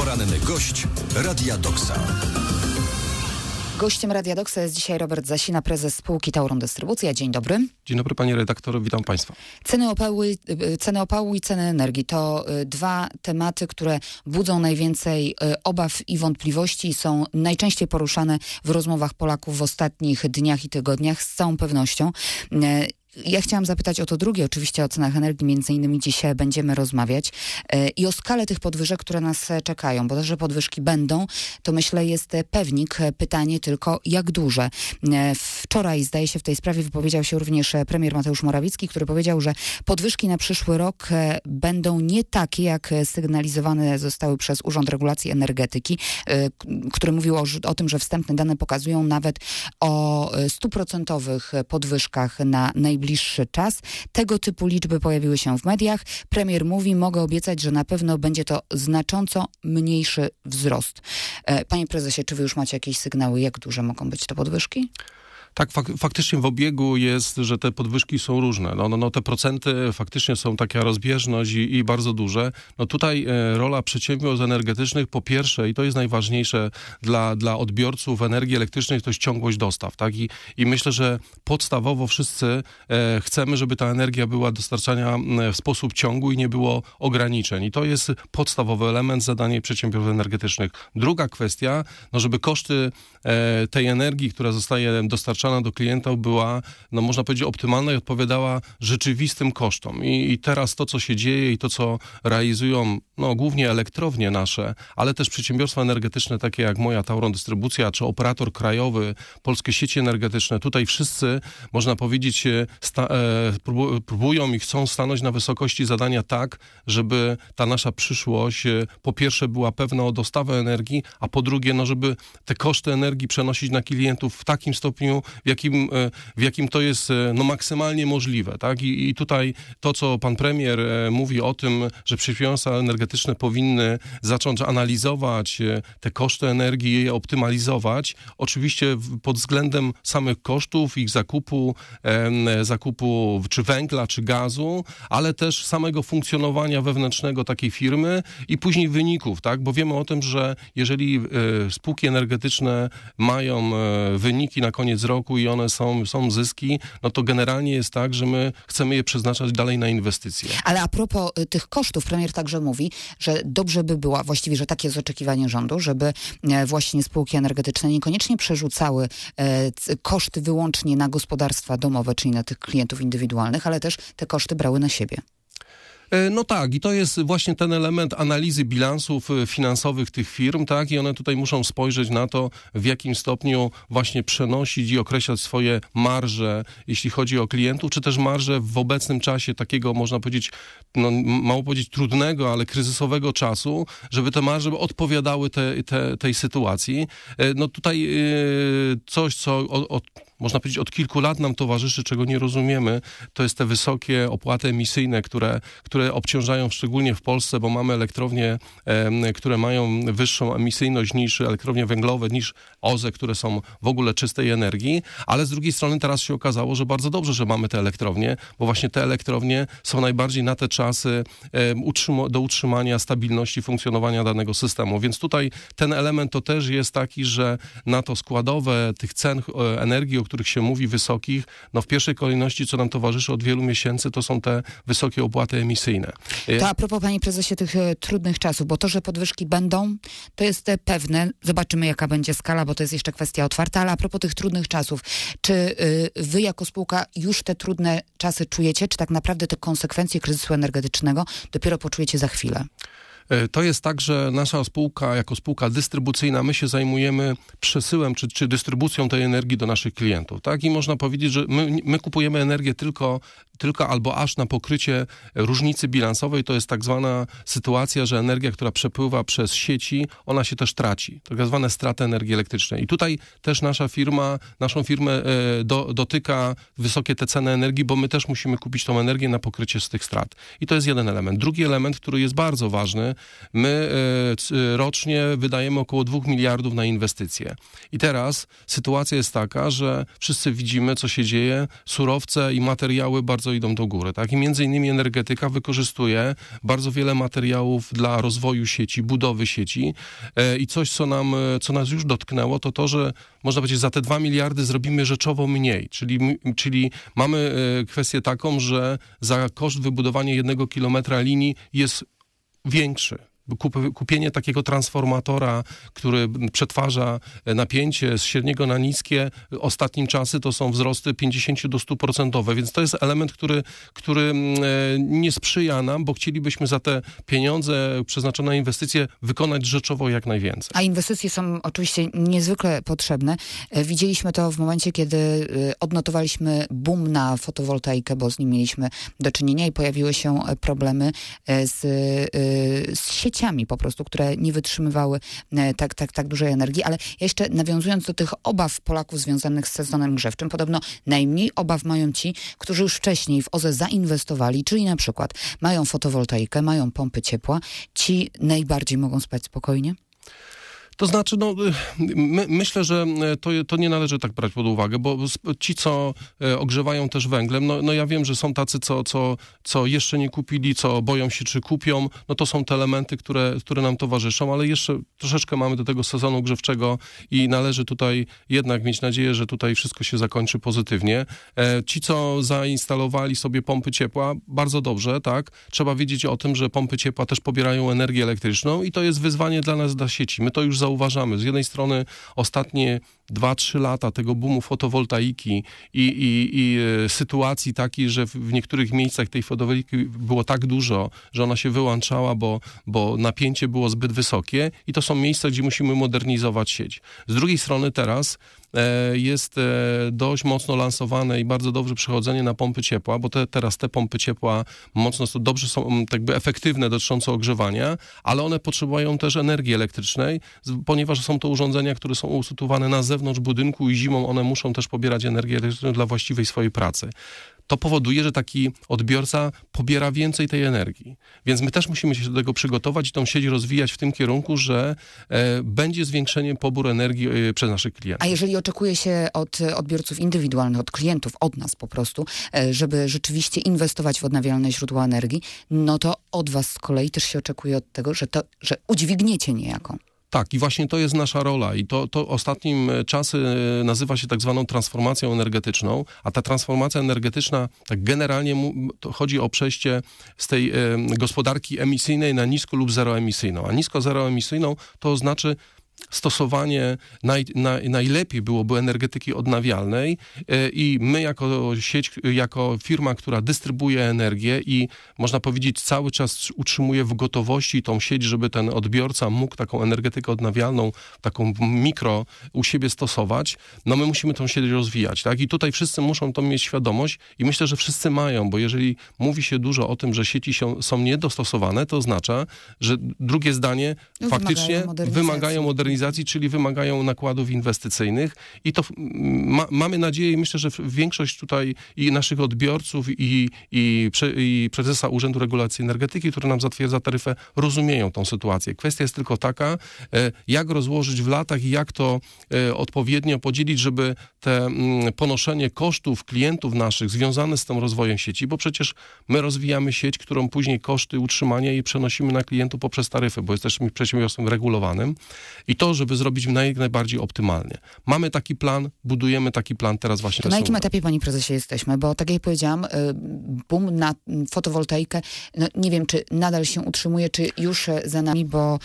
Poranny gość Radia Doksa. Gościem Radia Doksa jest dzisiaj Robert Zasina, prezes spółki Tauron Dystrybucja. Dzień dobry. Dzień dobry, panie redaktorze, witam państwa. Ceny opału i ceny energii to dwa tematy, które budzą najwięcej obaw i wątpliwości, są najczęściej poruszane w rozmowach Polaków w ostatnich dniach i tygodniach z całą pewnością. Ja chciałam zapytać o to drugie, oczywiście o cenach energii, między innymi dzisiaj będziemy rozmawiać i o skalę tych podwyżek, które nas czekają, bo to, że podwyżki będą, to myślę jest pewnik. Pytanie tylko, jak duże. Wczoraj, zdaje się, w tej sprawie wypowiedział się również premier Mateusz Morawiecki, który powiedział, że podwyżki na przyszły rok będą nie takie, jak sygnalizowane zostały przez Urząd Regulacji Energetyki, który mówił o tym, że wstępne dane pokazują nawet o 100% podwyżkach na najbliższy czas. Tego typu liczby pojawiły się w mediach. Premier mówi, mogę obiecać, że na pewno będzie to znacząco mniejszy wzrost. Panie prezesie, czy wy już macie jakieś sygnały, jak duże mogą być te podwyżki? Tak, faktycznie w obiegu jest, że te podwyżki są różne. Te procenty faktycznie są taka rozbieżność i bardzo duże. No tutaj rola przedsiębiorstw energetycznych po pierwsze, i to jest najważniejsze dla odbiorców energii elektrycznej, to jest ciągłość dostaw. Tak? I myślę, że podstawowo wszyscy chcemy, żeby ta energia była dostarczana w sposób ciągły i nie było ograniczeń. I to jest podstawowy element zadania przedsiębiorstw energetycznych. Druga kwestia, żeby koszty tej energii, która zostaje dostarczana do klientów była, można powiedzieć, optymalna i odpowiadała rzeczywistym kosztom. I teraz to, co się dzieje i to, co realizują głównie elektrownie nasze, ale też przedsiębiorstwa energetyczne, takie jak moja Tauron Dystrybucja, czy operator krajowy, Polskie Sieci Energetyczne, tutaj wszyscy, można powiedzieć, próbują i chcą stanąć na wysokości zadania tak, żeby ta nasza przyszłość po pierwsze była pewna o dostawę energii, a po drugie, żeby te koszty energii przenosić na klientów w takim stopniu, w jakim to jest maksymalnie możliwe. Tak? I tutaj to, co pan premier mówi o tym, że przedsiębiorstwa energetyczne powinny zacząć analizować te koszty energii i je optymalizować, oczywiście pod względem samych kosztów, ich zakupu czy węgla, czy gazu, ale też samego funkcjonowania wewnętrznego takiej firmy i później wyników, tak? Bo wiemy o tym, że jeżeli spółki energetyczne mają wyniki na koniec roku i one są zyski, to generalnie jest tak, że my chcemy je przeznaczać dalej na inwestycje. Ale a propos tych kosztów, premier także mówi, że dobrze by było, właściwie, że takie jest oczekiwanie rządu, żeby właśnie spółki energetyczne niekoniecznie przerzucały koszty wyłącznie na gospodarstwa domowe, czyli na tych klientów indywidualnych, ale też te koszty brały na siebie. No tak, i to jest właśnie ten element analizy bilansów finansowych tych firm, tak, i one tutaj muszą spojrzeć na to, w jakim stopniu właśnie przenosić i określać swoje marże, jeśli chodzi o klientów, czy też marże w obecnym czasie takiego, można powiedzieć, mało powiedzieć trudnego, ale kryzysowego czasu, żeby te marże odpowiadały tej sytuacji. Tutaj coś, co można powiedzieć, od kilku lat nam towarzyszy, czego nie rozumiemy, to jest te wysokie opłaty emisyjne, które obciążają szczególnie w Polsce, bo mamy elektrownie, które mają wyższą emisyjność niż elektrownie węglowe, niż OZE, które są w ogóle czystej energii, ale z drugiej strony teraz się okazało, że bardzo dobrze, że mamy te elektrownie, bo właśnie te elektrownie są najbardziej na te czasy do utrzymania stabilności funkcjonowania danego systemu. Więc tutaj ten element to też jest taki, że na to składowe tych cen energii, o których się mówi wysokich, w pierwszej kolejności, co nam towarzyszy od wielu miesięcy, to są te wysokie opłaty emisyjne. To a propos, panie prezesie, tych trudnych czasów, bo to, że podwyżki będą, to jest pewne. Zobaczymy, jaka będzie skala, bo to jest jeszcze kwestia otwarta, ale a propos tych trudnych czasów, czy wy jako spółka już te trudne czasy czujecie, czy tak naprawdę te konsekwencje kryzysu energetycznego dopiero poczujecie za chwilę? To jest tak, że nasza spółka, jako spółka dystrybucyjna, my się zajmujemy przesyłem czy dystrybucją tej energii do naszych klientów. Tak? I można powiedzieć, że my kupujemy energię tylko albo aż na pokrycie różnicy bilansowej. To jest tak zwana sytuacja, że energia, która przepływa przez sieci, ona się też traci. Tak zwane straty energii elektrycznej. I tutaj też naszą firmę dotyka wysokie te ceny energii, bo my też musimy kupić tą energię na pokrycie z tych strat. I to jest jeden element. Drugi element, który jest bardzo ważny, my rocznie wydajemy około 2 miliardów na inwestycje. I teraz sytuacja jest taka, że wszyscy widzimy, co się dzieje, surowce i materiały bardzo idą do góry, tak? I między innymi energetyka wykorzystuje bardzo wiele materiałów dla rozwoju sieci, budowy sieci i coś, co nas już dotknęło, to, że można powiedzieć, za te 2 miliardy zrobimy rzeczowo mniej, czyli mamy kwestię taką, że za koszt wybudowania 1 kilometra linii jest większy. Kupienie takiego transformatora, który przetwarza napięcie z średniego na niskie, ostatnim czasy to są wzrosty 50 do 100%, więc to jest element, który nie sprzyja nam, bo chcielibyśmy za te pieniądze przeznaczone na inwestycje wykonać rzeczowo jak najwięcej. A inwestycje są oczywiście niezwykle potrzebne. Widzieliśmy to w momencie, kiedy odnotowaliśmy boom na fotowoltaikę, bo z nim mieliśmy do czynienia i pojawiły się problemy z sieciami po prostu, które nie wytrzymywały tak dużej energii. Ale jeszcze nawiązując do tych obaw Polaków związanych z sezonem grzewczym, podobno najmniej obaw mają ci, którzy już wcześniej w OZE zainwestowali, czyli na przykład mają fotowoltaikę, mają pompy ciepła. Ci najbardziej mogą spać spokojnie? To znaczy, myślę, że to nie należy tak brać pod uwagę, bo ci, co ogrzewają też węglem, ja wiem, że są tacy, co jeszcze nie kupili, co boją się, czy kupią, to są te elementy, które nam towarzyszą, ale jeszcze troszeczkę mamy do tego sezonu grzewczego i należy tutaj jednak mieć nadzieję, że tutaj wszystko się zakończy pozytywnie. Ci, co zainstalowali sobie pompy ciepła, bardzo dobrze, tak? Trzeba wiedzieć o tym, że pompy ciepła też pobierają energię elektryczną i to jest wyzwanie dla nas, dla sieci. My to już zauważamy. Z jednej strony ostatnie 2-3 lata tego boomu fotowoltaiki i sytuacji takiej, że w niektórych miejscach tej fotowoltaiki było tak dużo, że ona się wyłączała, bo napięcie było zbyt wysokie i to są miejsca, gdzie musimy modernizować sieć. Z drugiej strony teraz jest dość mocno lansowane i bardzo dobrze przechodzenie na pompy ciepła, bo teraz te pompy ciepła dobrze są jakby efektywne dotyczące ogrzewania, ale one potrzebują też energii elektrycznej, ponieważ są to urządzenia, które są usytuowane na zewnątrz budynku i zimą one muszą też pobierać energię elektryczną dla właściwej swojej pracy. To powoduje, że taki odbiorca pobiera więcej tej energii. Więc my też musimy się do tego przygotować i tą sieć rozwijać w tym kierunku, że będzie zwiększenie poboru energii przez naszych klientów. A jeżeli oczekuje się od odbiorców indywidualnych, od klientów, od nas po prostu, żeby rzeczywiście inwestować w odnawialne źródła energii, to od was z kolei też się oczekuje od tego, że udźwigniecie niejako. Tak, i właśnie to jest nasza rola i to ostatnim czasy nazywa się tak zwaną transformacją energetyczną, a ta transformacja energetyczna, tak generalnie to chodzi o przejście z tej gospodarki emisyjnej na nisko lub zeroemisyjną, a nisko-zeroemisyjną to znaczy stosowanie najlepiej byłoby energetyki odnawialnej i my jako sieć, jako firma, która dystrybuuje energię i można powiedzieć cały czas utrzymuje w gotowości tą sieć, żeby ten odbiorca mógł taką energetykę odnawialną, taką mikro u siebie stosować, my musimy tą sieć rozwijać, tak? I tutaj wszyscy muszą to mieć świadomość i myślę, że wszyscy mają, bo jeżeli mówi się dużo o tym, że sieci są niedostosowane, to oznacza, że drugie zdanie faktycznie wymagają modernizacji, czyli wymagają nakładów inwestycyjnych i to mamy nadzieję i myślę, że większość tutaj i naszych odbiorców i prezesa Urzędu Regulacji Energetyki, który nam zatwierdza taryfę, rozumieją tą sytuację. Kwestia jest tylko taka, jak rozłożyć w latach i jak to odpowiednio podzielić, żeby te ponoszenie kosztów klientów naszych związane z tym rozwojem sieci, bo przecież my rozwijamy sieć, którą później koszty utrzymania jej przenosimy na klientów poprzez taryfy, bo jesteśmy przedsiębiorstwem regulowanym i to, żeby zrobić jak najbardziej optymalnie. Mamy taki plan, budujemy taki plan teraz właśnie. To na jakim etapie, panie prezesie, jesteśmy? Bo tak jak powiedziałam, boom na fotowoltaikę, nie wiem, czy nadal się utrzymuje, czy już za nami, bo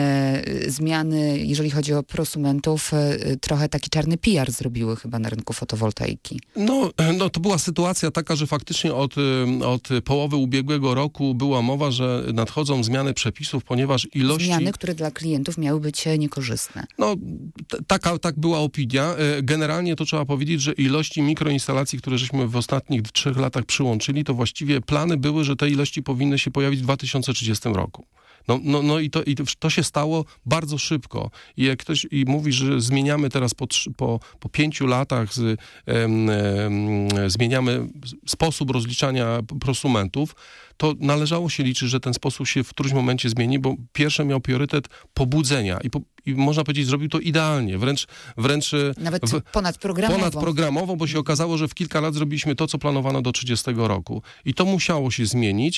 zmiany, jeżeli chodzi o prosumentów, trochę taki czarny PR zrobiły chyba na rynku fotowoltaiki. To była sytuacja taka, że faktycznie od połowy ubiegłego roku była mowa, że nadchodzą zmiany przepisów, ponieważ ilości... Zmiany, które dla klientów miały być niekorzystne. Tak była opinia. Generalnie to trzeba powiedzieć, że ilości mikroinstalacji, które żeśmy w ostatnich 3 latach przyłączyli, to właściwie plany były, że te ilości powinny się pojawić w 2030 roku. No i to się stało bardzo szybko. I jak ktoś mówi, że zmieniamy teraz po 5 latach, zmieniamy sposób rozliczania prosumentów, to należało się liczyć, że ten sposób się w którymś momencie zmieni, bo pierwsze miał priorytet pobudzenia i można powiedzieć, zrobił to idealnie, wręcz nawet ponadprogramowo, bo się okazało, że w kilka lat zrobiliśmy to, co planowano do 30 roku. I to musiało się zmienić.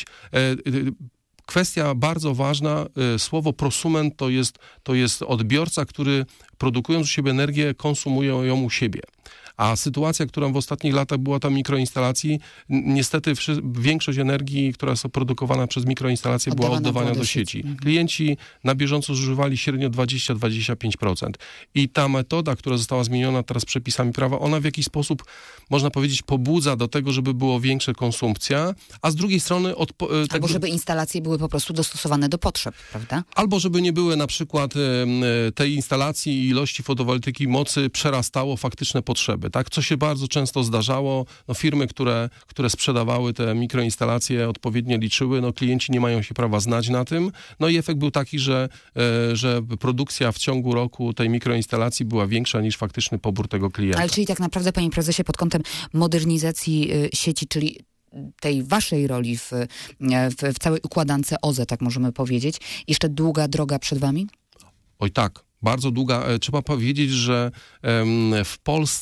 Kwestia bardzo ważna, słowo prosument to jest odbiorca, który produkując u siebie energię, konsumuje ją u siebie. A sytuacja, która w ostatnich latach była tam mikroinstalacji, niestety większość energii, która jest produkowana przez mikroinstalacje, była oddawana do sieci. Klienci na bieżąco zużywali średnio 20-25%. I ta metoda, która została zmieniona teraz przepisami prawa, ona w jakiś sposób, można powiedzieć, pobudza do tego, żeby było większa konsumpcja, a z drugiej strony... Albo żeby instalacje były po prostu dostosowane do potrzeb, prawda? Albo żeby nie były na przykład tej instalacji i ilości fotowoltaiki mocy przerastało faktyczne potrzeby. Tak? Co się bardzo często zdarzało, firmy, które sprzedawały te mikroinstalacje, odpowiednio liczyły, klienci nie mają się prawa znać na tym, i efekt był taki, że produkcja w ciągu roku tej mikroinstalacji była większa niż faktyczny pobór tego klienta. Ale czyli tak naprawdę, panie prezesie, pod kątem modernizacji sieci, czyli tej waszej roli w całej układance OZE, tak możemy powiedzieć, jeszcze długa droga przed wami? Oj tak. Bardzo długa. Trzeba powiedzieć, że w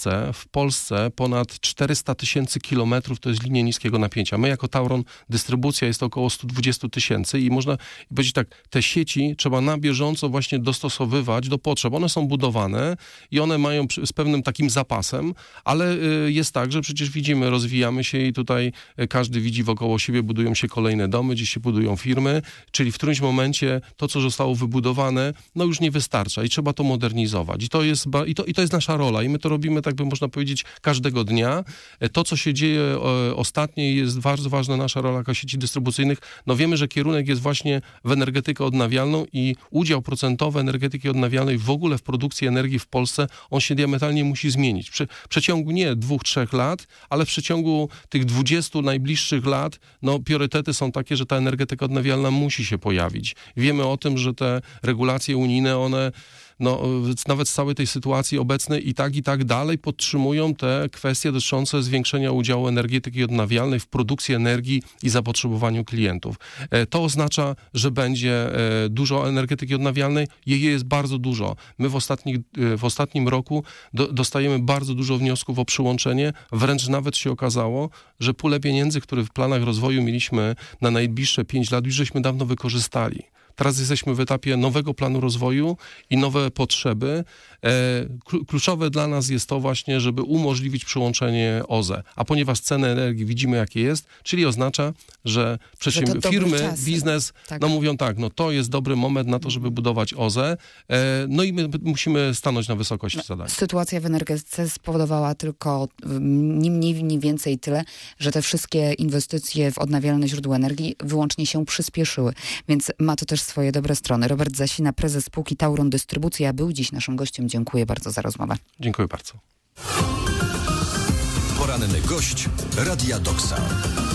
Polsce ponad 400 000 kilometrów to jest linia niskiego napięcia. My jako Tauron dystrybucja jest około 120 000 i można powiedzieć tak, te sieci trzeba na bieżąco właśnie dostosowywać do potrzeb. One są budowane i one mają z pewnym takim zapasem, ale jest tak, że przecież widzimy, rozwijamy się i tutaj każdy widzi wokoło siebie, budują się kolejne domy, gdzieś się budują firmy, czyli w którymś momencie to, co zostało wybudowane, już nie wystarcza. I trzeba to modernizować. I to jest nasza rola. I my to robimy, tak by można powiedzieć, każdego dnia. To, co się dzieje ostatnio, jest bardzo ważna nasza rola jako sieci dystrybucyjnych. Wiemy, że kierunek jest właśnie w energetykę odnawialną i udział procentowy energetyki odnawialnej w ogóle w produkcji energii w Polsce, on się diametralnie musi zmienić. W przeciągu nie 2-3 lat, ale w przeciągu tych 20 najbliższych lat, priorytety są takie, że ta energetyka odnawialna musi się pojawić. Wiemy o tym, że te regulacje unijne, one nawet z całej tej sytuacji obecnej i tak dalej podtrzymują te kwestie dotyczące zwiększenia udziału energetyki odnawialnej w produkcji energii i zapotrzebowaniu klientów. To oznacza, że będzie dużo energetyki odnawialnej. Jej jest bardzo dużo. My w ostatnim roku dostajemy bardzo dużo wniosków o przyłączenie. Wręcz nawet się okazało, że pulę pieniędzy, które w planach rozwoju mieliśmy na najbliższe 5 lat, już żeśmy dawno wykorzystali. Teraz jesteśmy w etapie nowego planu rozwoju i nowe potrzeby. Kluczowe dla nas jest to właśnie, żeby umożliwić przyłączenie OZE. A ponieważ ceny energii widzimy, jakie jest, czyli oznacza, że firmy, biznes, mówią tak, to jest dobry moment na to, żeby budować OZE. I my musimy stanąć na wysokości zadania. Sytuacja w energetyce spowodowała tylko ni mniej, ni więcej tyle, że te wszystkie inwestycje w odnawialne źródła energii wyłącznie się przyspieszyły. Więc ma to też swoje dobre strony. Robert Zasina, prezes spółki Tauron Dystrybucja, był dziś naszym gościem. Dziękuję bardzo za rozmowę. Dziękuję bardzo. Poranny gość Radia Doksa.